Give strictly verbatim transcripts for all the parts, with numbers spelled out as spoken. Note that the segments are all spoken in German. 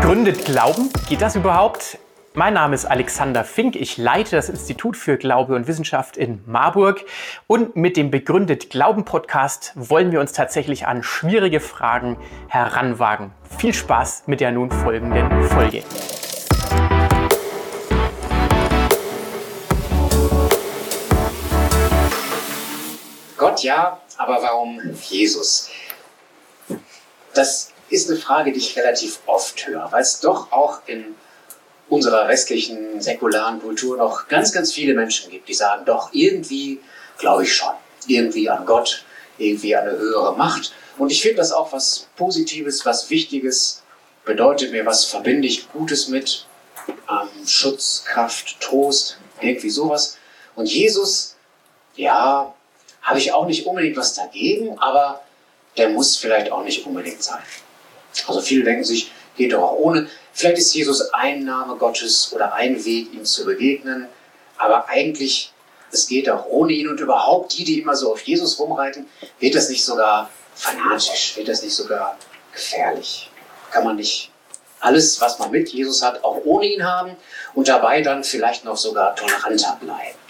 Begründet Glauben? Geht das überhaupt? Mein Name ist Alexander Fink. Ich leite das Institut für Glaube und Wissenschaft in Marburg. Und mit dem Begründet Glauben Podcast wollen wir uns tatsächlich an schwierige Fragen heranwagen. Viel Spaß mit der nun folgenden Folge. Gott ja, aber warum Jesus? Das ist eine Frage, die ich relativ oft höre, weil es doch auch in unserer westlichen, säkularen Kultur noch ganz, ganz viele Menschen gibt, die sagen, doch, irgendwie glaube ich schon. Irgendwie an Gott, irgendwie an eine höhere Macht. Und ich finde das auch was Positives, was Wichtiges, bedeutet mir was, verbinde ich Gutes mit, ähm, Schutz, Kraft, Trost, irgendwie sowas. Und Jesus, ja, habe ich auch nicht unbedingt was dagegen, aber der muss vielleicht auch nicht unbedingt sein. Also viele denken sich, geht doch auch ohne. Vielleicht ist Jesus ein Name Gottes oder ein Weg, ihm zu begegnen. Aber eigentlich, es geht auch ohne ihn. Und überhaupt die, die immer so auf Jesus rumreiten, wird das nicht sogar fanatisch? Wird das nicht sogar gefährlich? Kann man nicht alles, was man mit Jesus hat, auch ohne ihn haben und dabei dann vielleicht noch sogar toleranter bleiben?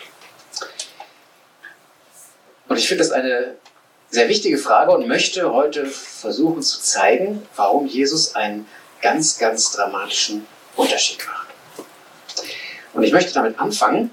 Und ich finde das eine sehr wichtige Frage und möchte heute versuchen zu zeigen, warum Jesus einen ganz, ganz dramatischen Unterschied macht. Und ich möchte damit anfangen,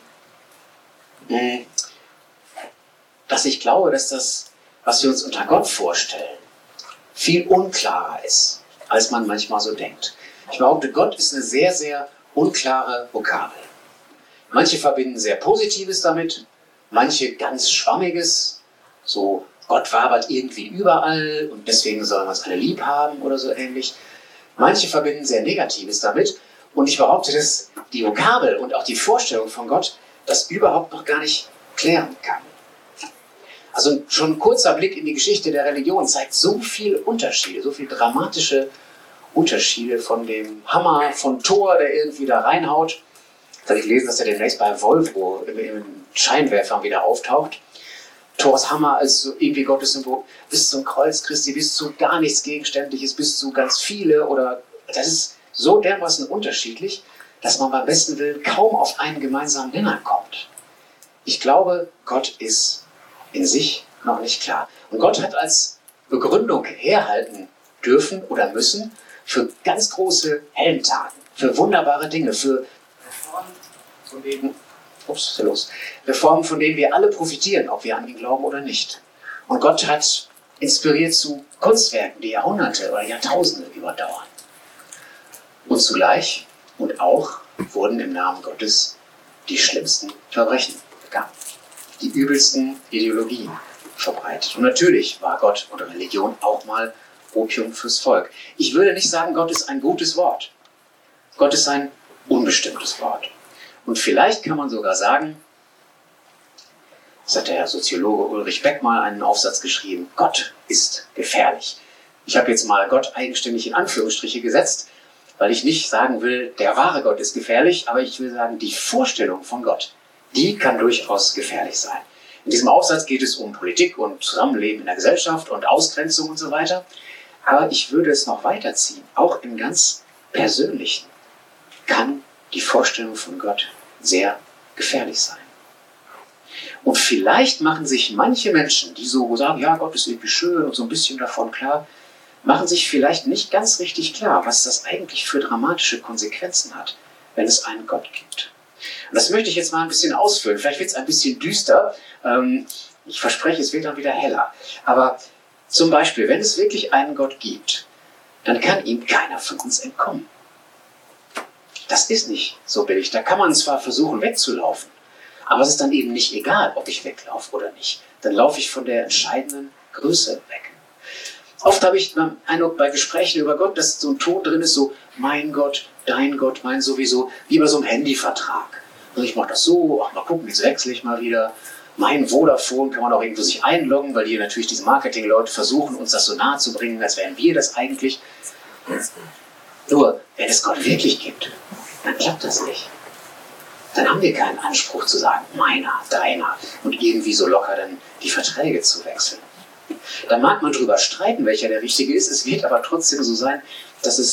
dass ich glaube, dass das, was wir uns unter Gott vorstellen, viel unklarer ist, als man manchmal so denkt. Ich behaupte, Gott ist eine sehr, sehr unklare Vokabel. Manche verbinden sehr Positives damit, manche ganz Schwammiges, so Gott wabert irgendwie überall und deswegen sollen wir uns alle lieb haben oder so ähnlich. Manche verbinden sehr Negatives damit und ich behaupte, dass die Vokabel und auch die Vorstellung von Gott das überhaupt noch gar nicht klären kann. Also schon ein kurzer Blick in die Geschichte der Religion zeigt so viele Unterschiede, so viele dramatische Unterschiede von dem Hammer von Thor, der irgendwie da reinhaut. Jetzt habe ich gelesen, dass er demnächst bei Volvo im Scheinwerfern wieder auftaucht. Thors Hammer als so irgendwie Gottes Symbol, bis zum Kreuz Christi, bis zu gar nichts Gegenständliches, bis zu ganz viele oder das ist so dermaßen unterschiedlich, dass man beim besten Willen kaum auf einen gemeinsamen Nenner kommt. Ich glaube, Gott ist in sich noch nicht klar. Und Gott hat als Begründung herhalten dürfen oder müssen für ganz große Heldentaten, für wunderbare Dinge, für Reformen, von denen Ups, was ist los? Reformen, von denen wir alle profitieren, ob wir an ihn glauben oder nicht. Und Gott hat inspiriert zu Kunstwerken, die Jahrhunderte oder Jahrtausende überdauern. Und zugleich und auch wurden im Namen Gottes die schlimmsten Verbrechen begangen. Die übelsten Ideologien verbreitet. Und natürlich war Gott und Religion auch mal Opium fürs Volk. Ich würde nicht sagen, Gott ist ein gutes Wort. Gott ist ein unbestimmtes Wort. Und vielleicht kann man sogar sagen, das hat der Soziologe Ulrich Beck mal einen Aufsatz geschrieben, Gott ist gefährlich. Ich habe jetzt mal Gott eigenständig in Anführungsstriche gesetzt, weil ich nicht sagen will, der wahre Gott ist gefährlich, aber ich will sagen, die Vorstellung von Gott, die kann durchaus gefährlich sein. In diesem Aufsatz geht es um Politik und Zusammenleben in der Gesellschaft und Ausgrenzung und so weiter. Aber ich würde es noch weiterziehen, auch im ganz Persönlichen kann die Vorstellung von Gott sehr gefährlich sein. Und vielleicht machen sich manche Menschen, die so sagen, ja, Gott ist irgendwie schön und so ein bisschen davon klar, machen sich vielleicht nicht ganz richtig klar, was das eigentlich für dramatische Konsequenzen hat, wenn es einen Gott gibt. Und das möchte ich jetzt mal ein bisschen ausführen. Vielleicht wird es ein bisschen düster. Ich verspreche, es wird dann wieder heller. Aber zum Beispiel, wenn es wirklich einen Gott gibt, dann kann ihm keiner von uns entkommen. Das ist nicht so billig. Da kann man zwar versuchen wegzulaufen, aber es ist dann eben nicht egal, ob ich weglaufe oder nicht. Dann laufe ich von der entscheidenden Größe weg. Oft habe ich den Eindruck bei Gesprächen über Gott, dass so ein Ton drin ist, so mein Gott, dein Gott, mein sowieso, wie bei so einem Handyvertrag. Und ich mache das so, ach mal gucken, jetzt wechsle ich mal wieder. Mein Vodafone kann man auch irgendwo sich einloggen, weil hier natürlich diese Marketing-Leute versuchen, uns das so nahe zu bringen, als wären wir das eigentlich. Nur, wenn es Gott wirklich gibt, dann klappt das nicht. Dann haben wir keinen Anspruch zu sagen, meiner, deiner und irgendwie so locker dann die Verträge zu wechseln. Da mag man drüber streiten, welcher der richtige ist. Es wird aber trotzdem so sein, dass es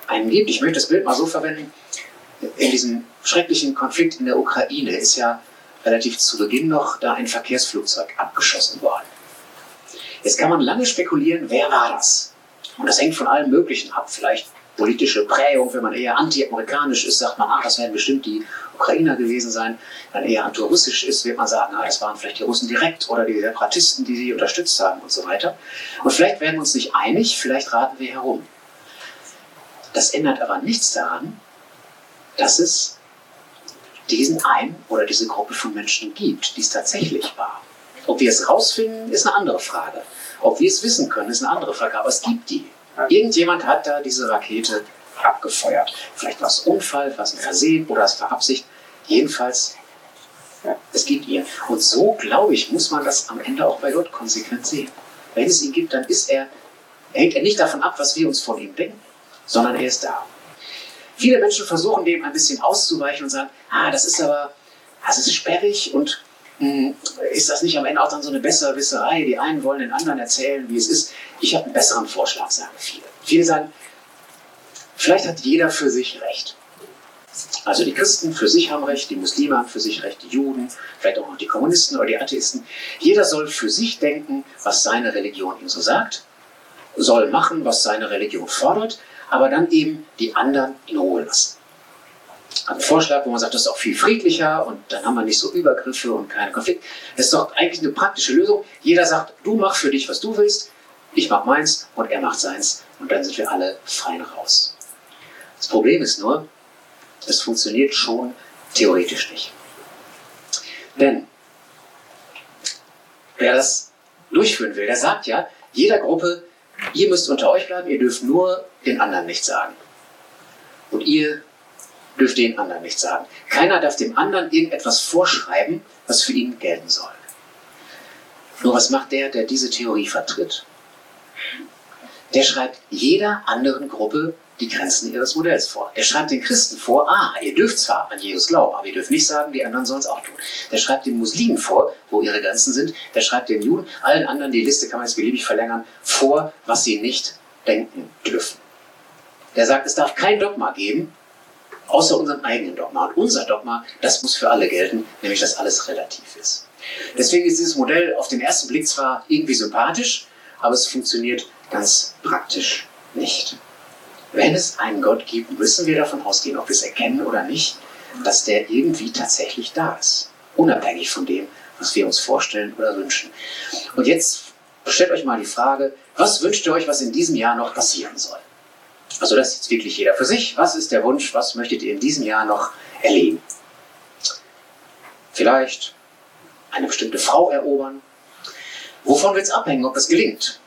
einen gibt. Ich möchte das Bild mal so verwenden. In diesem schrecklichen Konflikt in der Ukraine ist ja relativ zu Beginn noch da ein Verkehrsflugzeug abgeschossen worden. Jetzt kann man lange spekulieren, wer war das? Und das hängt von allem Möglichen ab. Vielleicht politische Prägung, wenn man eher anti-amerikanisch ist, sagt man, ach, das werden bestimmt die Ukrainer gewesen sein. Wenn man eher anti-russisch ist, wird man sagen, ah, das waren vielleicht die Russen direkt oder die Separatisten, die sie unterstützt haben und so weiter. Und vielleicht werden wir uns nicht einig, vielleicht raten wir herum. Das ändert aber nichts daran, dass es diesen einen oder diese Gruppe von Menschen gibt, die es tatsächlich war. Ob wir es rausfinden, ist eine andere Frage. Ob wir es wissen können, ist eine andere Frage. Aber es gibt die. Irgendjemand hat da diese Rakete abgefeuert. Vielleicht war es ein Unfall, war es ein Versehen oder es war Absicht. Jedenfalls, es gibt ihn. Und so, glaube ich, muss man das am Ende auch bei Gott konsequent sehen. Wenn es ihn gibt, dann ist er, hängt er nicht davon ab, was wir uns von ihm denken, sondern er ist da. Viele Menschen versuchen dem ein bisschen auszuweichen und sagen, ah, das ist aber, das ist sperrig und mh, ist das nicht am Ende auch dann so eine Besserwisserei? Die einen wollen den anderen erzählen, wie es ist. Ich habe einen besseren Vorschlag, sagen viele. Viele sagen, vielleicht hat jeder für sich Recht. Also die Christen für sich haben Recht, die Muslime haben für sich Recht, die Juden, vielleicht auch noch die Kommunisten oder die Atheisten. Jeder soll für sich denken, was seine Religion ihm so sagt, soll machen, was seine Religion fordert, aber dann eben die anderen in Ruhe lassen. Ein Vorschlag, wo man sagt, das ist auch viel friedlicher und dann haben wir nicht so Übergriffe und keinen Konflikt. Das ist doch eigentlich eine praktische Lösung. Jeder sagt, du mach für dich, was du willst, ich mach meins und er macht seins und dann sind wir alle fein raus. Das Problem ist nur, es funktioniert schon theoretisch nicht. Denn wer das durchführen will, der sagt ja, jeder Gruppe, ihr müsst unter euch bleiben, ihr dürft nur den anderen nichts sagen. Und ihr dürft den anderen nichts sagen. Keiner darf dem anderen irgendetwas vorschreiben, was für ihn gelten soll. Nur was macht der, der diese Theorie vertritt? Der schreibt jeder anderen Gruppe die Grenzen ihres Modells vor. Der schreibt den Christen vor, ah, ihr dürft zwar an Jesus glauben, aber ihr dürft nicht sagen, die anderen sollen es auch tun. Der schreibt den Muslimen vor, wo ihre Grenzen sind. Der schreibt den Juden, allen anderen, die Liste kann man jetzt beliebig verlängern, vor, was sie nicht denken dürfen. Der sagt, es darf kein Dogma geben, außer unserem eigenen Dogma. Und unser Dogma, das muss für alle gelten, nämlich dass alles relativ ist. Deswegen ist dieses Modell auf den ersten Blick zwar irgendwie sympathisch, aber es funktioniert ganz praktisch nicht. Wenn es einen Gott gibt, müssen wir davon ausgehen, ob wir es erkennen oder nicht, dass der irgendwie tatsächlich da ist. Unabhängig von dem, was wir uns vorstellen oder wünschen. Und jetzt stellt euch mal die Frage, was wünscht ihr euch, was in diesem Jahr noch passieren soll? Also das ist jetzt wirklich jeder für sich. Was ist der Wunsch? Was möchtet ihr in diesem Jahr noch erleben? Vielleicht eine bestimmte Frau erobern. Wovon wird es abhängen, ob das gelingt?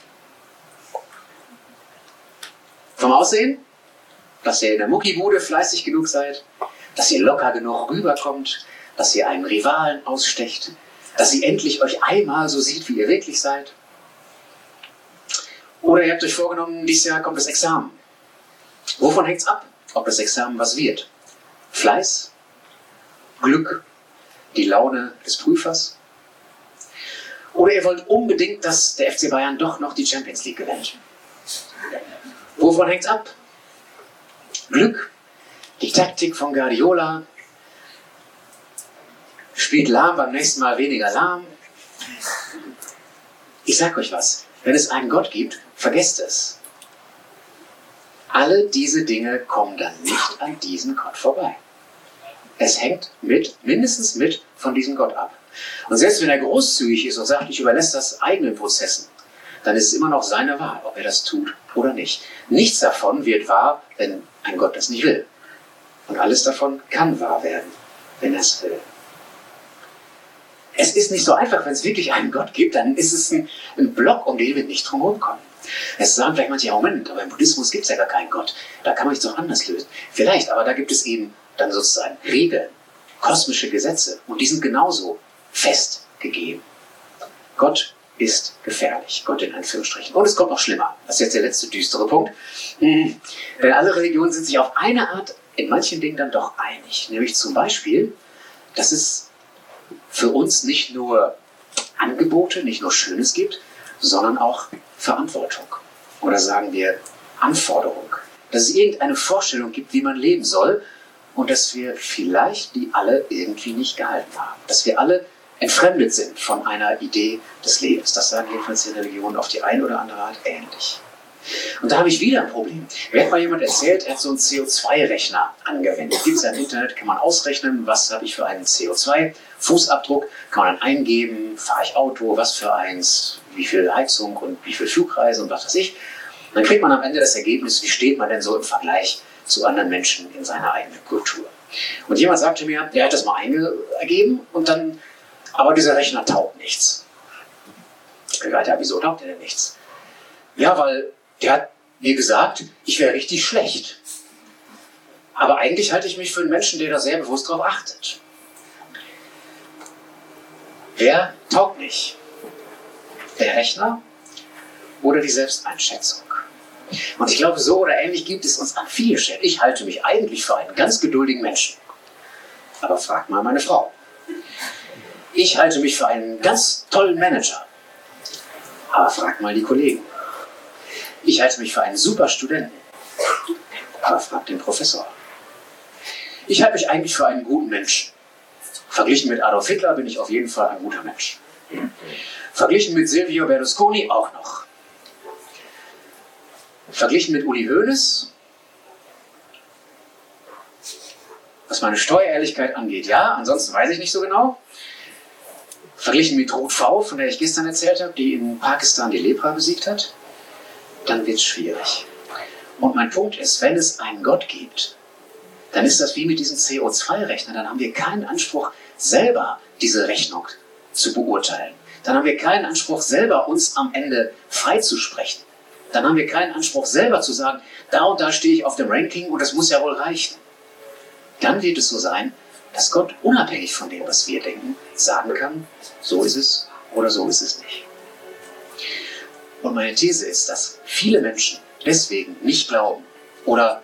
Vom Aussehen? Dass ihr in der Muckibude fleißig genug seid? Dass ihr locker genug rüberkommt? Dass ihr einen Rivalen ausstecht? Dass sie endlich euch einmal so sieht, wie ihr wirklich seid? Oder ihr habt euch vorgenommen, dieses Jahr kommt das Examen. Wovon hängt es ab, ob das Examen was wird? Fleiß? Glück? Die Laune des Prüfers? Oder ihr wollt unbedingt, dass der F C Bayern doch noch die Champions League gewinnt? Wovon hängt es ab? Glück? Die Taktik von Guardiola? Spielt lahm beim nächsten Mal weniger lahm? Ich sag euch was, wenn es einen Gott gibt, vergesst es. Alle diese Dinge kommen dann nicht an diesen Gott vorbei. Es hängt mit, mindestens mit von diesem Gott ab. Und selbst wenn er großzügig ist und sagt, ich überlasse das eigenen Prozessen, dann ist es immer noch seine Wahl, ob er das tut oder nicht. Nichts davon wird wahr, wenn ein Gott das nicht will. Und alles davon kann wahr werden, wenn er es will. Es ist nicht so einfach, wenn es wirklich einen Gott gibt, dann ist es ein, ein Block, um den wir nicht drum herum kommen. Es sagen vielleicht manche, ja Moment, aber im Buddhismus gibt es ja gar keinen Gott. Da kann man es doch anders lösen. Vielleicht, aber da gibt es eben dann sozusagen Regeln, kosmische Gesetze. Und die sind genauso festgegeben. Gott ist gefährlich. Gott in Anführungsstrichen. Und es kommt noch schlimmer. Das ist jetzt der letzte düstere Punkt. Denn alle Religionen sind sich auf eine Art in manchen Dingen dann doch einig. Nämlich zum Beispiel, dass es für uns nicht nur Angebote, nicht nur Schönes gibt, sondern auch Verantwortung. Oder sagen wir Anforderung. dass es irgendeine Vorstellung gibt, wie man leben soll und dass wir vielleicht die alle irgendwie nicht gehalten haben. Dass wir alle entfremdet sind von einer Idee des Lebens. Das sagen jedenfalls die Religionen auf die eine oder andere Art ähnlich. Und da habe ich wieder ein Problem. Mir hat mal jemand erzählt, er hat so einen C O zwei Rechner angewendet. Gibt es ja im Internet, kann man ausrechnen, was habe ich für einen C O zwei Fußabdruck, kann man dann eingeben, fahre ich Auto, was für eins, wie viel Heizung und wie viel Flugreise und was weiß ich. Und dann kriegt man am Ende das Ergebnis, wie steht man denn so im Vergleich zu anderen Menschen in seiner eigenen Kultur. Und jemand sagte mir, der hat das mal eingegeben und dann, aber dieser Rechner taugt nichts. Ich sagte, ja, wieso taugt er denn nichts? Ja, weil der hat mir gesagt, ich wäre richtig schlecht. Aber eigentlich halte ich mich für einen Menschen, der da sehr bewusst drauf achtet. Wer taugt nicht? Der Rechner oder die Selbsteinschätzung? Und ich glaube, so oder ähnlich gibt es uns an vielen Stellen. Ich halte mich eigentlich für einen ganz geduldigen Menschen. Aber frag mal meine Frau. Ich halte mich für einen ganz tollen Manager. Aber frag mal die Kollegen. Ich halte mich für einen super Studenten. Aber frag den Professor. Ich halte mich eigentlich für einen guten Menschen. Verglichen mit Adolf Hitler bin ich auf jeden Fall ein guter Mensch. Verglichen mit Silvio Berlusconi auch noch. Verglichen mit Uli Hoeneß, was meine Steuerehrlichkeit angeht, ja, ansonsten weiß ich nicht so genau. Verglichen mit Ruth V., von der ich gestern erzählt habe, die in Pakistan die Lepra besiegt hat, dann wird es schwierig. Und mein Punkt ist, wenn es einen Gott gibt, dann ist das wie mit diesem C O zwei Rechner, dann haben wir keinen Anspruch, selber diese Rechnung zu beurteilen. Dann haben wir keinen Anspruch, selber uns am Ende freizusprechen. Dann haben wir keinen Anspruch, selber zu sagen, da und da stehe ich auf dem Ranking und das muss ja wohl reichen. Dann wird es so sein, dass Gott unabhängig von dem, was wir denken, sagen kann, so ist es oder so ist es nicht. Und meine These ist, dass viele Menschen deswegen nicht glauben oder,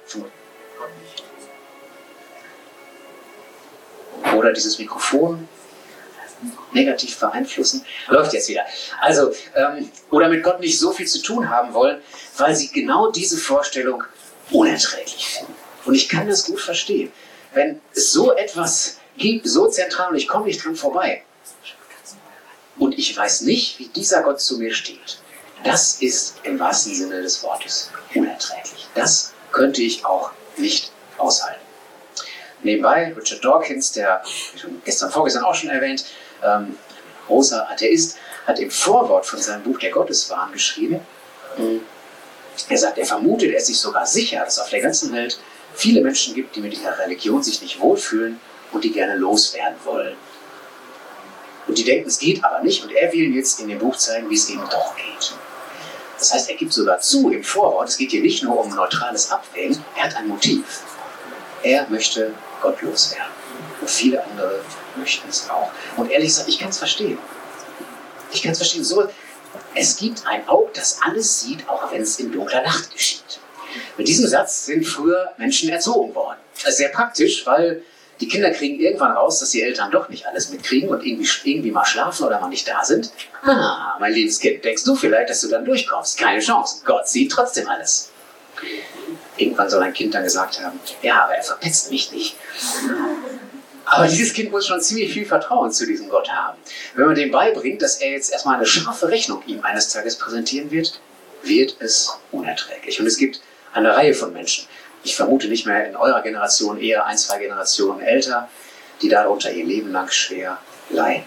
oder dieses Mikrofon negativ beeinflussen. Läuft jetzt wieder. Also, ähm, oder mit Gott nicht so viel zu tun haben wollen, weil sie genau diese Vorstellung unerträglich finden. Und ich kann das gut verstehen. Wenn es so etwas gibt, so zentral, und ich komme nicht dran vorbei, und ich weiß nicht, wie dieser Gott zu mir steht, das ist im wahrsten Sinne des Wortes unerträglich. Das könnte ich auch nicht aushalten. Nebenbei, Richard Dawkins, der gestern, vorgestern auch schon erwähnt, ähm, großer Atheist, hat im Vorwort von seinem Buch Der Gotteswahn geschrieben, er sagt, er vermutet, er ist sich sogar sicher, dass es auf der ganzen Welt viele Menschen gibt, die mit dieser Religion sich nicht wohlfühlen und die gerne loswerden wollen. Und die denken, es geht aber nicht, und er will ihnen jetzt in dem Buch zeigen, wie es eben doch geht. Das heißt, er gibt sogar zu im Vorwort, es geht hier nicht nur um neutrales Abwägen, er hat ein Motiv. Er möchte Gott loswerden. Und viele andere möchten es auch. Und ehrlich gesagt, ich kann es verstehen. Ich kann es verstehen. So, es gibt ein Auge, das alles sieht, auch wenn es in dunkler Nacht geschieht. Mit diesem Satz sind früher Menschen erzogen worden. Das ist sehr praktisch, weil die Kinder kriegen irgendwann raus, dass die Eltern doch nicht alles mitkriegen und irgendwie, irgendwie mal schlafen oder mal nicht da sind. Ah, mein liebes Kind, denkst du vielleicht, dass du dann durchkommst? Keine Chance. Gott sieht trotzdem alles. Irgendwann soll ein Kind dann gesagt haben, ja, aber er verpetzt mich nicht. Aber dieses Kind muss schon ziemlich viel Vertrauen zu diesem Gott haben. Wenn man dem beibringt, dass er jetzt erstmal eine scharfe Rechnung ihm eines Tages präsentieren wird, wird es unerträglich. Und es gibt eine Reihe von Menschen, ich vermute nicht mehr in eurer Generation, eher ein, zwei Generationen älter, die darunter ihr Leben lang schwer leiden.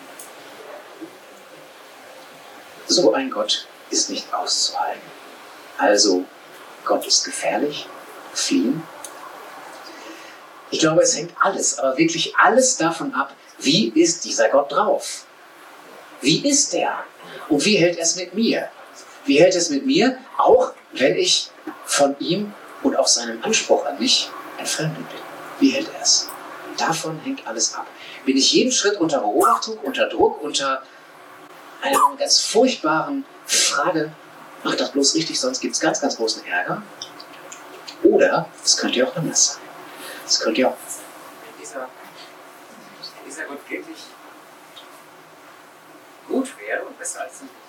So ein Gott ist nicht auszuhalten. Also, Gott ist gefährlich, fliehen. Ich glaube, es hängt alles, aber wirklich alles davon ab, wie ist dieser Gott drauf? Wie ist er? Und wie hält er es mit mir? Wie hält er es mit mir, auch wenn ich von ihm und auch seinem Anspruch an mich entfremdet bin? Wie hält er es? Davon hängt alles ab. Bin ich jeden Schritt unter Beobachtung, unter Druck, unter einer ganz furchtbaren Frage, mach das bloß richtig, sonst gibt es ganz, ganz großen Ärger? Oder es könnte ja auch anders sein. Es könnte ja auch... Wenn dieser, wenn dieser Gott wirklich gut wäre und besser als ein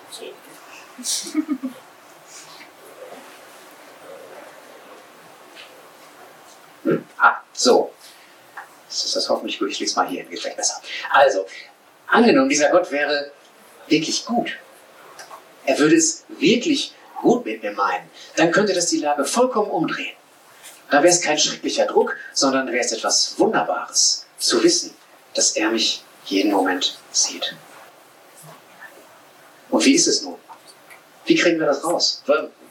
So, das ist das hoffentlich gut. Ich lese mal hier, geht vielleicht besser. Also, angenommen, dieser Gott wäre wirklich gut. Er würde es wirklich gut mit mir meinen. Dann könnte das die Lage vollkommen umdrehen. Da wäre es kein schrecklicher Druck, sondern wäre es etwas Wunderbares, zu wissen, dass er mich jeden Moment sieht. Und wie ist es nun? Wie kriegen wir das raus?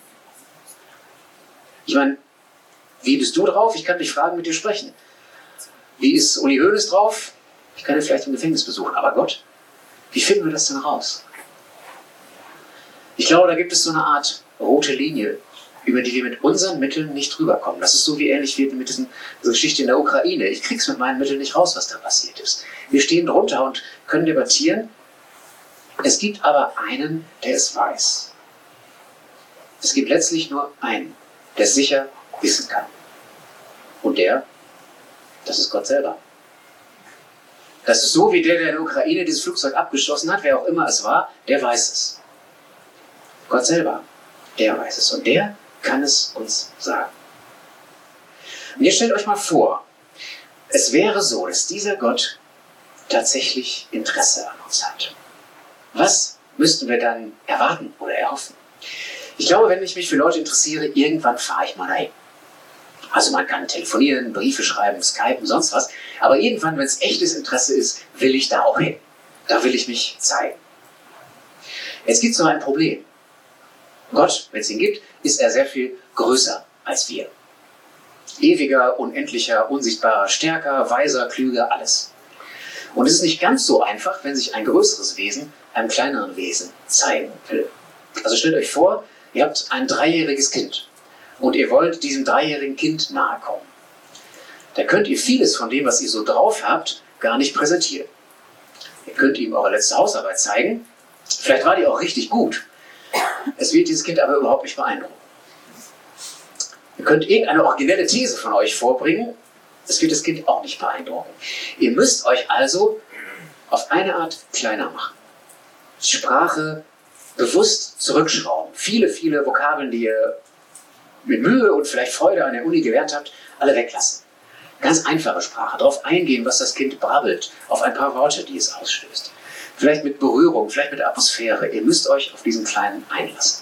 Ich meine, wie bist du drauf? Ich kann dich fragen, mit dir sprechen. Wie ist Uli Hoeneß drauf? Ich kann ihn vielleicht im Gefängnis besuchen. Aber Gott, wie finden wir das denn raus? Ich glaube, da gibt es so eine Art rote Linie, über die wir mit unseren Mitteln nicht rüberkommen. Das ist so wie ähnlich wie mit diesen, dieser Geschichte in der Ukraine. Ich krieg's mit meinen Mitteln nicht raus, was da passiert ist. Wir stehen drunter und können debattieren. Es gibt aber einen, der es weiß. Es gibt letztlich nur einen, der es sicher wissen kann. Und der, das ist Gott selber. Das ist so wie der, der in der Ukraine dieses Flugzeug abgeschossen hat, wer auch immer es war, der weiß es. Gott selber, der weiß es. Und der kann es uns sagen. Und jetzt stellt euch mal vor, es wäre so, dass dieser Gott tatsächlich Interesse an uns hat. Was müssten wir dann erwarten oder erhoffen? Ich glaube, wenn ich mich für Leute interessiere, irgendwann fahre ich mal dahin. Also man kann telefonieren, Briefe schreiben, skypen, sonst was. Aber irgendwann, wenn es echtes Interesse ist, will ich da auch hin. Da will ich mich zeigen. Jetzt gibt es noch ein Problem. Gott, wenn es ihn gibt, ist er sehr viel größer als wir. Ewiger, unendlicher, unsichtbarer, stärker, weiser, klüger, alles. Und es ist nicht ganz so einfach, wenn sich ein größeres Wesen einem kleineren Wesen zeigen will. Also stellt euch vor, ihr habt ein dreijähriges Kind und ihr wollt diesem dreijährigen Kind nahe kommen. Da könnt ihr vieles von dem, was ihr so drauf habt, gar nicht präsentieren. Ihr könnt ihm eure letzte Hausarbeit zeigen, vielleicht war die auch richtig gut. Es wird dieses Kind aber überhaupt nicht beeindrucken. Ihr könnt irgendeine originelle These von euch vorbringen, es wird das Kind auch nicht beeindrucken. Ihr müsst euch also auf eine Art kleiner machen. Sprache bewusst zurückschrauben. Viele, viele Vokabeln, die ihr mit Mühe und vielleicht Freude an der Uni gelernt habt, alle weglassen. Ganz einfache Sprache, darauf eingehen, was das Kind brabbelt, auf ein paar Worte, die es ausstößt. Vielleicht mit Berührung, vielleicht mit Atmosphäre. Ihr müsst euch auf diesen Kleinen einlassen.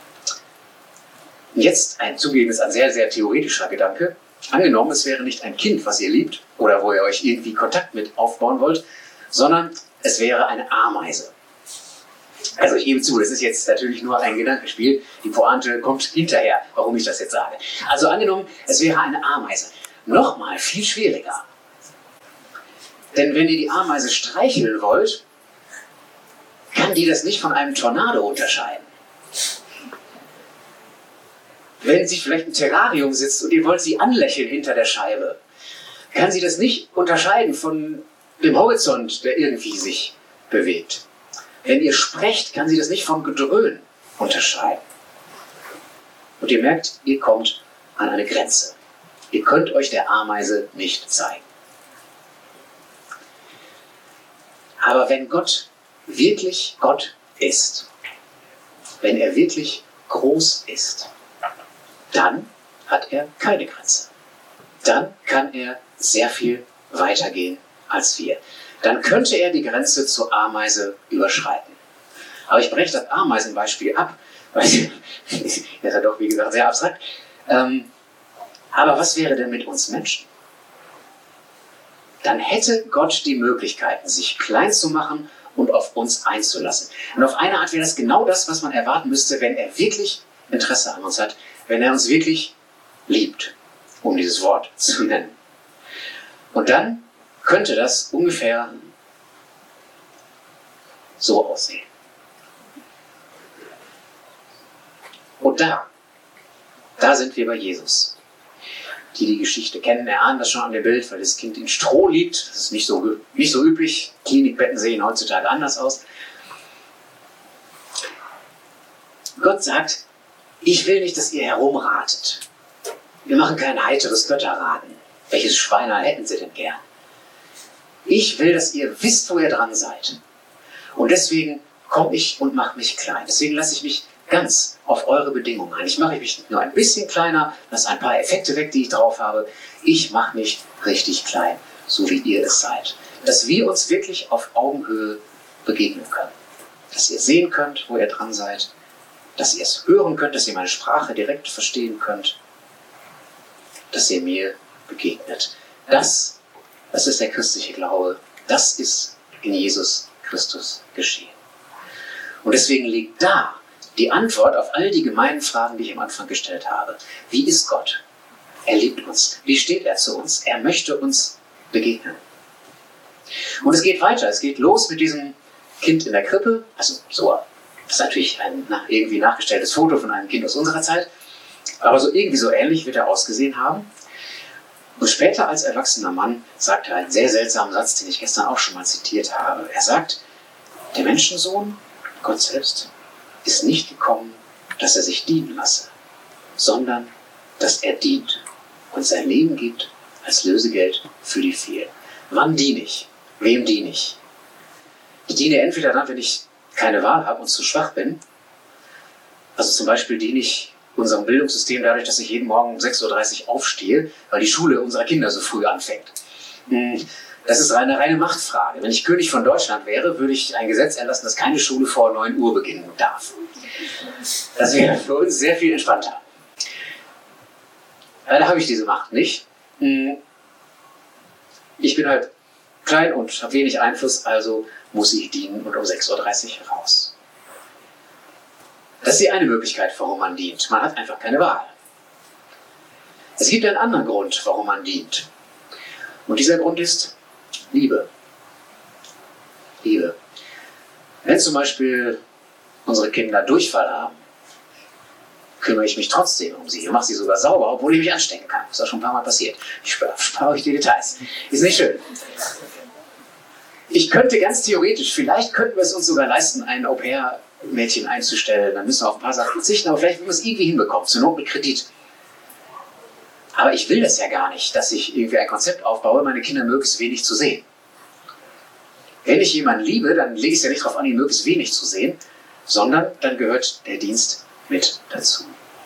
Und jetzt ein zugegebenes, ein sehr, sehr theoretischer Gedanke. Angenommen, es wäre nicht ein Kind, was ihr liebt oder wo ihr euch irgendwie Kontakt mit aufbauen wollt, sondern es wäre eine Ameise. Also ich gebe zu, das ist jetzt natürlich nur ein Gedankenspiel. Die Pointe kommt hinterher, warum ich das jetzt sage. Also angenommen, es wäre eine Ameise. Nochmal viel schwieriger. Denn wenn ihr die Ameise streicheln wollt, kann die das nicht von einem Tornado unterscheiden. Wenn sie vielleicht im Terrarium sitzt und ihr wollt sie anlächeln hinter der Scheibe, kann sie das nicht unterscheiden von dem Horizont, der irgendwie sich bewegt. Wenn ihr sprecht, kann sie das nicht vom Gedröhn unterscheiden. Und ihr merkt, ihr kommt an eine Grenze. Ihr könnt euch der Ameise nicht zeigen. Aber wenn Gott wirklich Gott ist, wenn er wirklich groß ist, dann hat er keine Grenze. Dann kann er sehr viel weiter gehen als wir. Dann könnte er die Grenze zur Ameise überschreiten. Aber ich breche das Ameisenbeispiel ab, weil das ist ja doch, wie gesagt, sehr abstrakt. Ähm, aber was wäre denn mit uns Menschen? Dann hätte Gott die Möglichkeiten, sich klein zu machen und auf uns einzulassen. Und auf eine Art wäre das genau das, was man erwarten müsste, wenn er wirklich Interesse an uns hat, wenn er uns wirklich liebt, um dieses Wort zu nennen. Und dann könnte das ungefähr so aussehen. Und da, da sind wir bei Jesus. Die die Geschichte kennen, erahnen das schon an dem Bild, weil das Kind in Stroh liegt. Das ist nicht so, nicht so üblich. Klinikbetten sehen heutzutage anders aus. Gott sagt, ich will nicht, dass ihr herumratet. Wir machen kein heiteres Götterraten. Welches Schweiner hätten sie denn gern? Ich will, dass ihr wisst, wo ihr dran seid. Und deswegen komme ich und mache mich klein. Deswegen lasse ich mich ganz auf eure Bedingungen ein. Ich mache mich nur ein bisschen kleiner, lasse ein paar Effekte weg, die ich drauf habe. Ich mache mich richtig klein, so wie ihr es seid. Dass wir uns wirklich auf Augenhöhe begegnen können. Dass ihr sehen könnt, wo ihr dran seid. Dass ihr es hören könnt, dass ihr meine Sprache direkt verstehen könnt. Dass ihr mir begegnet. Das, das ist der christliche Glaube. Das ist in Jesus Christus geschehen. Und deswegen liegt da die Antwort auf all die gemeinen Fragen, die ich am Anfang gestellt habe. Wie ist Gott? Er liebt uns. Wie steht er zu uns? Er möchte uns begegnen. Und es geht weiter. Es geht los mit diesem Kind in der Krippe. Also so, das ist natürlich ein irgendwie nachgestelltes Foto von einem Kind aus unserer Zeit. Aber so irgendwie so ähnlich wird er ausgesehen haben. Und später als erwachsener Mann sagt er einen sehr seltsamen Satz, den ich gestern auch schon mal zitiert habe. Er sagt, der Menschensohn, Gott selbst, ist nicht gekommen, dass er sich dienen lasse, sondern dass er dient und sein Leben gibt als Lösegeld für die vielen. Wann diene ich? Wem diene ich? Ich diene entweder dann, wenn ich keine Wahl habe und zu schwach bin. Also zum Beispiel diene ich unserem Bildungssystem dadurch, dass ich jeden Morgen um sechs Uhr dreißig aufstehe, weil die Schule unserer Kinder so früh anfängt. Das ist eine reine Machtfrage. Wenn ich König von Deutschland wäre, würde ich ein Gesetz erlassen, dass keine Schule vor neun Uhr beginnen darf. Das wäre für uns sehr viel entspannter. Leider habe ich diese Macht nicht. Ich bin halt klein und habe wenig Einfluss, also muss ich dienen und um sechs Uhr dreißig raus. Das ist die eine Möglichkeit, warum man dient. Man hat einfach keine Wahl. Es gibt einen anderen Grund, warum man dient. Und dieser Grund ist Liebe. Liebe. Wenn zum Beispiel unsere Kinder Durchfall haben, kümmere ich mich trotzdem um sie. Ich mache sie sogar sauber, obwohl ich mich anstecken kann. Das ist auch schon ein paar Mal passiert. Ich spare euch die Details. Ist nicht schön. Ich könnte ganz theoretisch, vielleicht könnten wir es uns sogar leisten, ein Au-pair-Mädchen einzustellen. Dann müssen wir auf ein paar Sachen verzichten, aber vielleicht werden wir es irgendwie hinbekommen. Zur Not mit Kredit. Aber ich will das ja gar nicht, dass ich irgendwie ein Konzept aufbaue, meine Kinder möglichst wenig zu sehen. Wenn ich jemanden liebe, dann lege ich es ja nicht darauf an, ihn möglichst wenig zu sehen, sondern dann gehört der Dienst mit dazu.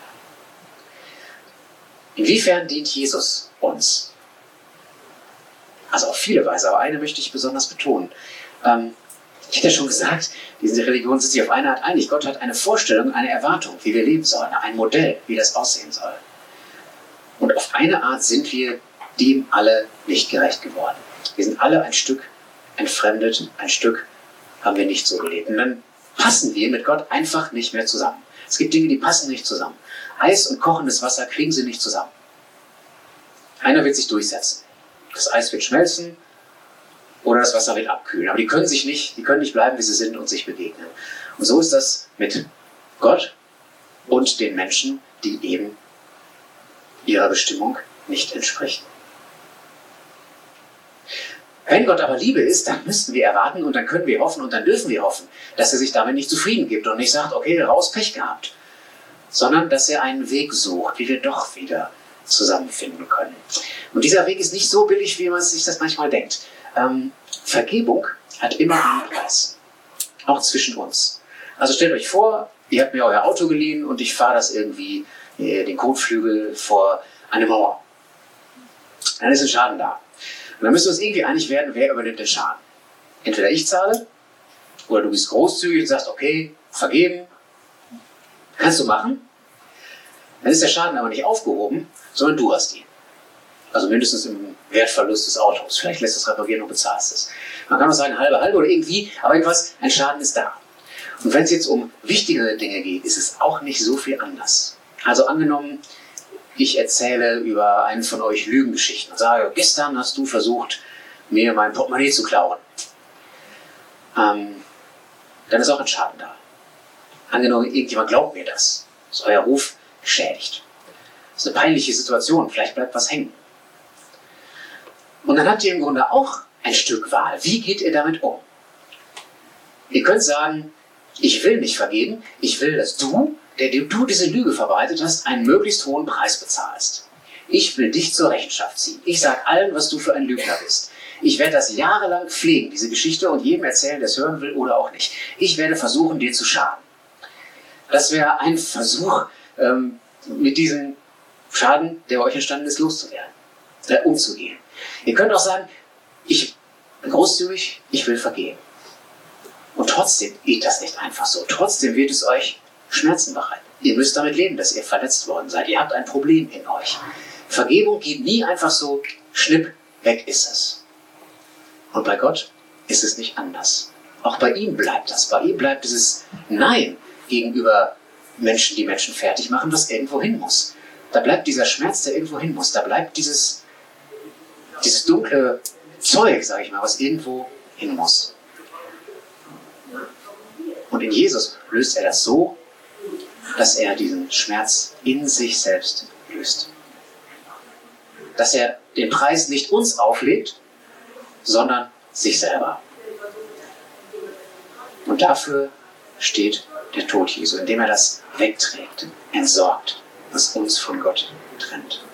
Inwiefern dient Jesus uns? Also auf viele Weise, aber eine möchte ich besonders betonen. Ähm, ich hatte ja schon gesagt, diese Religion sind sich auf eine Art einig. Gott hat eine Vorstellung, eine Erwartung, wie wir leben sollen, ein Modell, wie das aussehen soll. Und auf eine Art sind wir dem alle nicht gerecht geworden. Wir sind alle ein Stück entfremdet, ein Stück haben wir nicht so gelebt. Und dann passen wir mit Gott einfach nicht mehr zusammen. Es gibt Dinge, die passen nicht zusammen. Eis und kochendes Wasser kriegen sie nicht zusammen. Einer wird sich durchsetzen. Das Eis wird schmelzen oder das Wasser wird abkühlen. Aber die können sich nicht, die können nicht bleiben, wie sie sind und sich begegnen. Und so ist das mit Gott und den Menschen, die eben ihrer Bestimmung nicht entsprechen. Wenn Gott aber Liebe ist, dann müssten wir erwarten und dann können wir hoffen und dann dürfen wir hoffen, dass er sich damit nicht zufrieden gibt und nicht sagt, okay, raus, Pech gehabt, sondern dass er einen Weg sucht, wie wir doch wieder zusammenfinden können. Und dieser Weg ist nicht so billig, wie man sich das manchmal denkt. Ähm, Vergebung hat immer einen Preis, auch zwischen uns. Also stellt euch vor, ihr habt mir euer Auto geliehen und ich fahre das irgendwie äh, den Kotflügel vor eine Mauer. Dann ist ein Schaden da. Und dann müssen wir uns irgendwie einig werden, wer übernimmt den Schaden. Entweder ich zahle, oder du bist großzügig und sagst, okay, vergeben, kannst du machen. Dann ist der Schaden aber nicht aufgehoben, sondern du hast ihn. Also mindestens im Wertverlust des Autos. Vielleicht lässt du es reparieren und bezahlst es. Man kann auch sagen, halbe, halbe oder irgendwie, aber irgendwas, ein Schaden ist da. Und wenn es jetzt um wichtigere Dinge geht, ist es auch nicht so viel anders. Also angenommen, ich erzähle über einen von euch Lügengeschichten und sage, gestern hast du versucht, mir mein Portemonnaie zu klauen. Ähm, dann ist auch ein Schaden da. Angenommen, irgendjemand glaubt mir das. Ist euer Ruf geschädigt. Das ist eine peinliche Situation, vielleicht bleibt was hängen. Und dann habt ihr im Grunde auch ein Stück Wahl. Wie geht ihr damit um? Ihr könnt sagen, ich will nicht vergeben, ich will, dass du, der du diese Lüge verbreitet hast, einen möglichst hohen Preis bezahlst. Ich will dich zur Rechenschaft ziehen. Ich sage allen, was du für ein Lügner bist. Ich werde das jahrelang pflegen, diese Geschichte, und jedem erzählen, der es hören will oder auch nicht. Ich werde versuchen, dir zu schaden. Das wäre ein Versuch, ähm, mit diesem Schaden, der bei euch entstanden ist, loszuwerden, äh, umzugehen. Ihr könnt auch sagen, ich bin großzügig, ich will vergeben. Und trotzdem geht das nicht einfach so. Trotzdem wird es euch Schmerzen bereiten. Ihr müsst damit leben, dass ihr verletzt worden seid. Ihr habt ein Problem in euch. Vergebung geht nie einfach so, schnipp, weg ist es. Und bei Gott ist es nicht anders. Auch bei ihm bleibt das. Bei ihm bleibt dieses Nein gegenüber Menschen, die Menschen fertig machen, was irgendwo hin muss. Da bleibt dieser Schmerz, der irgendwo hin muss. Da bleibt dieses, dieses dunkle Zeug, sage ich mal, was irgendwo hin muss. Und in Jesus löst er das so, dass er diesen Schmerz in sich selbst löst. Dass er den Preis nicht uns auflegt, sondern sich selber. Und dafür steht der Tod Jesu, indem er das wegträgt, entsorgt, was uns von Gott trennt.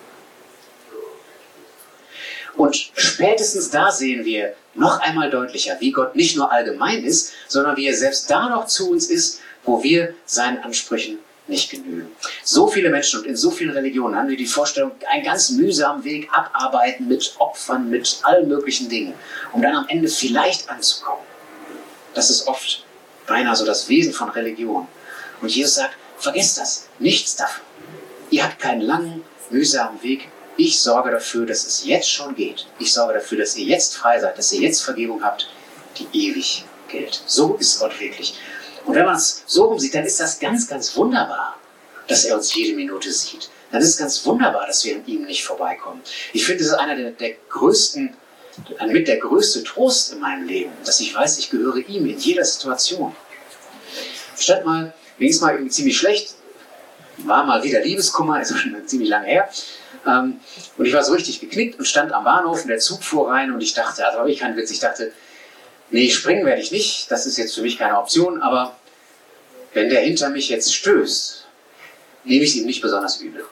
Und spätestens da sehen wir noch einmal deutlicher, wie Gott nicht nur allgemein ist, sondern wie er selbst da noch zu uns ist, wo wir seinen Ansprüchen nicht genügen. So viele Menschen und in so vielen Religionen haben wir die Vorstellung, einen ganz mühsamen Weg abarbeiten mit Opfern, mit allen möglichen Dingen, um dann am Ende vielleicht anzukommen. Das ist oft beinahe so das Wesen von Religion. Und Jesus sagt, vergesst das, nichts davon. Ihr habt keinen langen, mühsamen Weg. Ich sorge dafür, dass es jetzt schon geht. Ich sorge dafür, dass ihr jetzt frei seid, dass ihr jetzt Vergebung habt, die ewig gilt. So ist Gott wirklich. Und wenn man es so rumsieht, dann ist das ganz, ganz wunderbar, dass er uns jede Minute sieht. Dann ist es ganz wunderbar, dass wir an ihm nicht vorbeikommen. Ich finde, das ist einer der, der größten, mit der größte Trost in meinem Leben, dass ich weiß, ich gehöre ihm in jeder Situation. Statt mal, mir ging es mal irgendwie ziemlich schlecht, war mal wieder Liebeskummer, ist schon ziemlich lange her. Ähm, und ich war so richtig geknickt und stand am Bahnhof und der Zug fuhr rein und ich dachte, also habe ich keinen Witz, ich dachte, nee, springen werde ich nicht, das ist jetzt für mich keine Option, aber wenn der hinter mich jetzt stößt, nehme ich es ihm nicht besonders übel.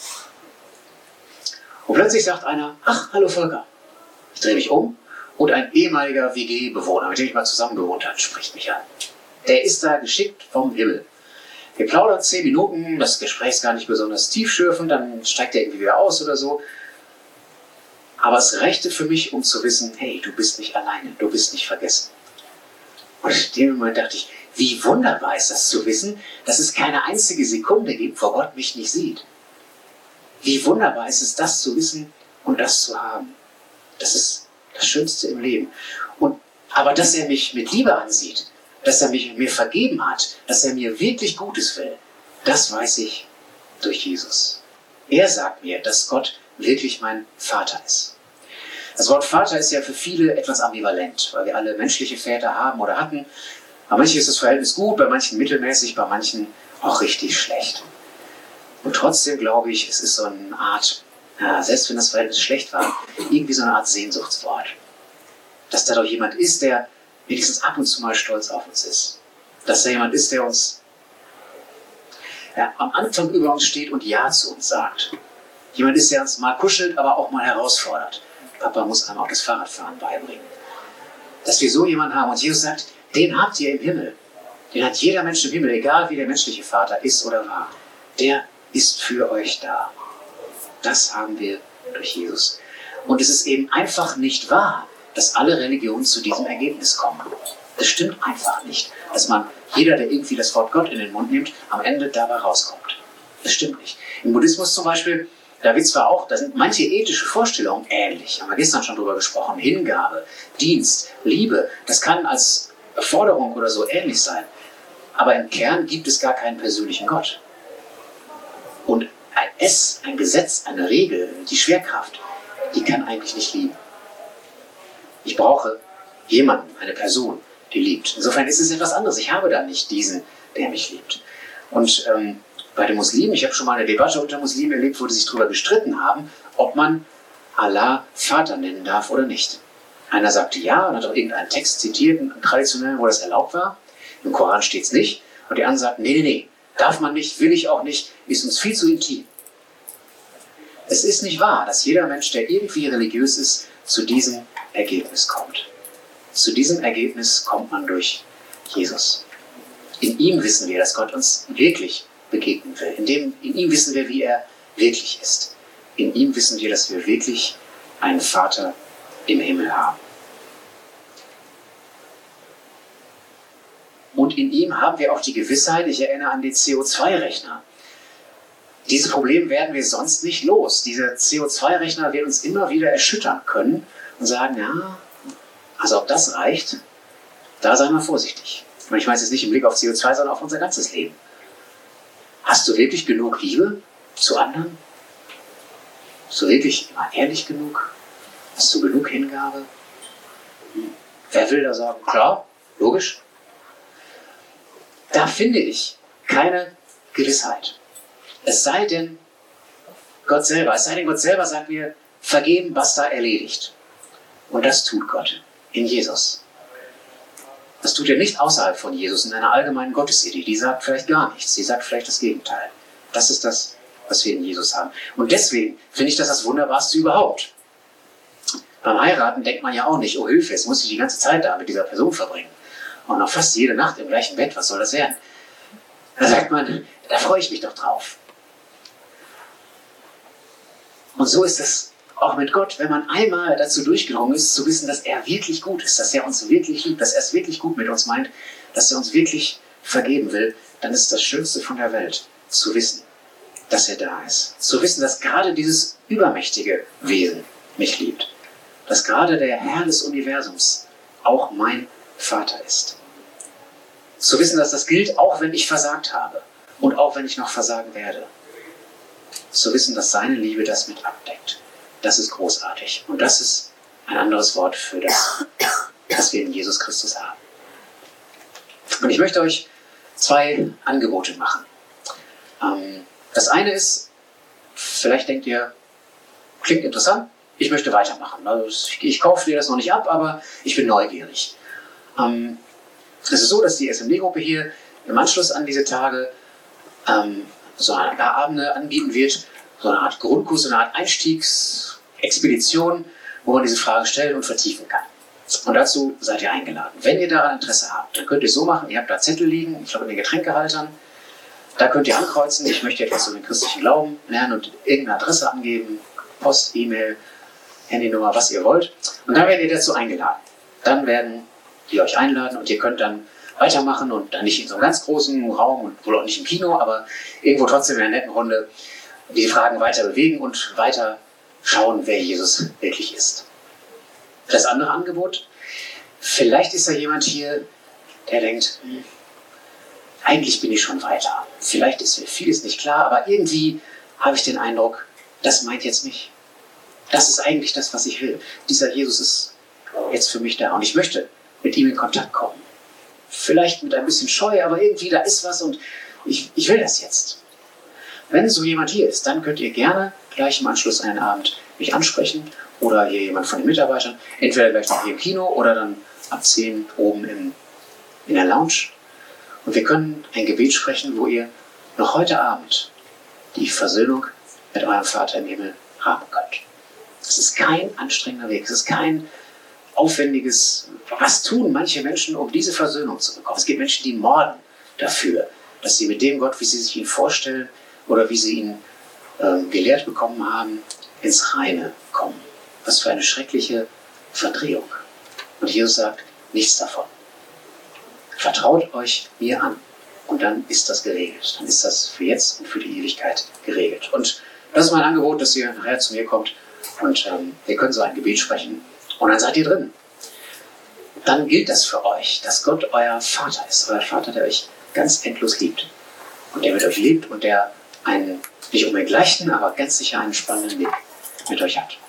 Und plötzlich sagt einer, ach, hallo Volker. Ich drehe mich um und ein ehemaliger W G-Bewohner, mit dem ich mal zusammen gewohnt habe, spricht mich an. Der ist da geschickt vom Himmel. Wir plaudern zehn Minuten, das Gespräch ist gar nicht besonders tiefschürfend, dann steigt er irgendwie wieder aus oder so. Aber es reichte für mich, um zu wissen, hey, du bist nicht alleine, du bist nicht vergessen. Und in dem Moment dachte ich, wie wunderbar ist das zu wissen, dass es keine einzige Sekunde gibt, wo Gott mich nicht sieht. Wie wunderbar ist es, das zu wissen und das zu haben. Das ist das Schönste im Leben. Und, aber dass er mich mit Liebe ansieht, dass er mich, mir vergeben hat, dass er mir wirklich Gutes will, das weiß ich durch Jesus. Er sagt mir, dass Gott wirklich mein Vater ist. Das Wort Vater ist ja für viele etwas ambivalent, weil wir alle menschliche Väter haben oder hatten. Bei manchen ist das Verhältnis gut, bei manchen mittelmäßig, bei manchen auch richtig schlecht. Und trotzdem glaube ich, es ist so eine Art, ja, selbst wenn das Verhältnis schlecht war, irgendwie so eine Art Sehnsuchtswort. Dass da doch jemand ist, der wenigstens ab und zu mal stolz auf uns ist. Dass da jemand ist, der uns ja, am Anfang über uns steht und Ja zu uns sagt. Jemand ist, der uns mal kuschelt, aber auch mal herausfordert. Papa muss einem auch das Fahrradfahren beibringen. Dass wir so jemanden haben und Jesus sagt, den habt ihr im Himmel. Den hat jeder Mensch im Himmel, egal wie der menschliche Vater ist oder war. Der ist für euch da. Das haben wir durch Jesus. Und es ist eben einfach nicht wahr, dass alle Religionen zu diesem Ergebnis kommen. Das stimmt einfach nicht, dass man, jeder, der irgendwie das Wort Gott in den Mund nimmt, am Ende dabei rauskommt. Das stimmt nicht. Im Buddhismus zum Beispiel, da wird zwar auch, da sind manche ethische Vorstellungen ähnlich, haben wir gestern schon drüber gesprochen, Hingabe, Dienst, Liebe, das kann als Forderung oder so ähnlich sein. Aber im Kern gibt es gar keinen persönlichen Gott. Und ein S, ein Gesetz, eine Regel, die Schwerkraft, die kann eigentlich nicht lieben. Ich brauche jemanden, eine Person, die liebt. Insofern ist es etwas anderes. Ich habe da nicht diesen, der mich liebt. Und ähm, bei den Muslimen, ich habe schon mal eine Debatte unter Muslimen erlebt, wo die sich darüber gestritten haben, ob man Allah Vater nennen darf oder nicht. Einer sagte ja und hat auch irgendeinen Text zitiert, einen traditionellen, wo das erlaubt war. Im Koran steht es nicht. Und die anderen sagten, nee, nee, nee, darf man nicht, will ich auch nicht, ist uns viel zu intim. Es ist nicht wahr, dass jeder Mensch, der irgendwie religiös ist, zu diesem Ergebnis kommt. Zu diesem Ergebnis kommt man durch Jesus. In ihm wissen wir, dass Gott uns wirklich begegnen will. In, dem, in ihm wissen wir, wie er wirklich ist. In ihm wissen wir, dass wir wirklich einen Vater im Himmel haben. Und in ihm haben wir auch die Gewissheit, ich erinnere an den C O zwei Rechner. Dieses Problem werden wir sonst nicht los. Dieser C O zwei Rechner wird uns immer wieder erschüttern können und sagen, ja, also ob das reicht, da sei mal vorsichtig. Und ich meine jetzt nicht im Blick auf C O zwei, sondern auf unser ganzes Leben. Hast du wirklich genug Liebe zu anderen? Bist du wirklich immer ehrlich genug? Hast du genug Hingabe? Hm. Wer will da sagen, klar, logisch? Da finde ich keine Gewissheit. Es sei denn, Gott selber, es sei denn, Gott selber sagt mir, vergeben, basta, erledigt. Und das tut Gott in Jesus. Das tut er nicht außerhalb von Jesus, in einer allgemeinen Gottesidee. Die sagt vielleicht gar nichts, die sagt vielleicht das Gegenteil. Das ist das, was wir in Jesus haben. Und deswegen finde ich das das Wunderbarste überhaupt. Beim Heiraten denkt man ja auch nicht, oh Hilfe, jetzt muss ich die ganze Zeit da mit dieser Person verbringen. Und noch fast jede Nacht im gleichen Bett, was soll das werden? Da sagt man, da freue ich mich doch drauf. Und so ist es auch mit Gott, wenn man einmal dazu durchgedrungen ist, zu wissen, dass er wirklich gut ist, dass er uns wirklich liebt, dass er es wirklich gut mit uns meint, dass er uns wirklich vergeben will, dann ist das Schönste von der Welt, zu wissen, dass er da ist. Zu wissen, dass gerade dieses übermächtige Wesen mich liebt. Dass gerade der Herr des Universums auch mein Vater ist. Zu wissen, dass das gilt, auch wenn ich versagt habe und auch wenn ich noch versagen werde. Zu wissen, dass seine Liebe das mit abdeckt. Das ist großartig. Und das ist ein anderes Wort für das, was wir in Jesus Christus haben. Und ich möchte euch zwei Angebote machen. Ähm, das eine ist, vielleicht denkt ihr, klingt interessant, ich möchte weitermachen. Also ich, ich kaufe dir das noch nicht ab, aber ich bin neugierig. Ähm, es ist so, dass die S M D-Gruppe hier im Anschluss an diese Tage ähm, so ein paar Abende anbieten wird, so eine Art Grundkurs, so eine Art Einstiegsexpedition, wo man diese Frage stellen und vertiefen kann. Und dazu seid ihr eingeladen. Wenn ihr daran Interesse habt, dann könnt ihr es so machen, ihr habt da Zettel liegen, ich glaube in den Getränkehaltern, da könnt ihr ankreuzen, ich möchte etwas über den christlichen Glauben lernen und irgendeine Adresse angeben, Post, E-Mail, Handynummer, was ihr wollt. Und dann werdet ihr dazu eingeladen. Dann werden die euch einladen und ihr könnt dann weitermachen und dann nicht in so einem ganz großen Raum und wohl auch nicht im Kino, aber irgendwo trotzdem in einer netten Runde die Fragen weiter bewegen und weiter schauen, wer Jesus wirklich ist. Das andere Angebot, vielleicht ist da jemand hier, der denkt, hm, eigentlich bin ich schon weiter. Vielleicht ist mir vieles nicht klar, aber irgendwie habe ich den Eindruck, das meint jetzt mich. Das ist eigentlich das, was ich will. Dieser Jesus ist jetzt für mich da und ich möchte mit ihm in Kontakt kommen. Vielleicht mit ein bisschen Scheu, aber irgendwie da ist was und ich, ich will das jetzt. Wenn so jemand hier ist, dann könnt ihr gerne gleich im Anschluss einen Abend mich ansprechen oder hier jemand von den Mitarbeitern, entweder gleich noch hier im Kino oder dann ab zehn oben im, in der Lounge. Und wir können ein Gebet sprechen, wo ihr noch heute Abend die Versöhnung mit eurem Vater im Himmel haben könnt. Es ist kein anstrengender Weg, es ist kein aufwendiges, was tun manche Menschen, um diese Versöhnung zu bekommen. Es gibt Menschen, die morden dafür, dass sie mit dem Gott, wie sie sich ihn vorstellen oder wie sie ihn ähm, gelehrt bekommen haben, ins Reine kommen. Was für eine schreckliche Verdrehung. Und Jesus sagt, nichts davon. Vertraut euch mir an und dann ist das geregelt. Dann ist das für jetzt und für die Ewigkeit geregelt. Und das ist mein Angebot, dass ihr nachher zu mir kommt und ähm, wir können so ein Gebet sprechen und dann seid ihr drin. Dann gilt das für euch, dass Gott euer Vater ist, euer Vater, der euch ganz endlos liebt und der mit euch lebt und der einen, nicht unbedingt leichten, aber ganz sicher einen spannenden Weg mit euch hat.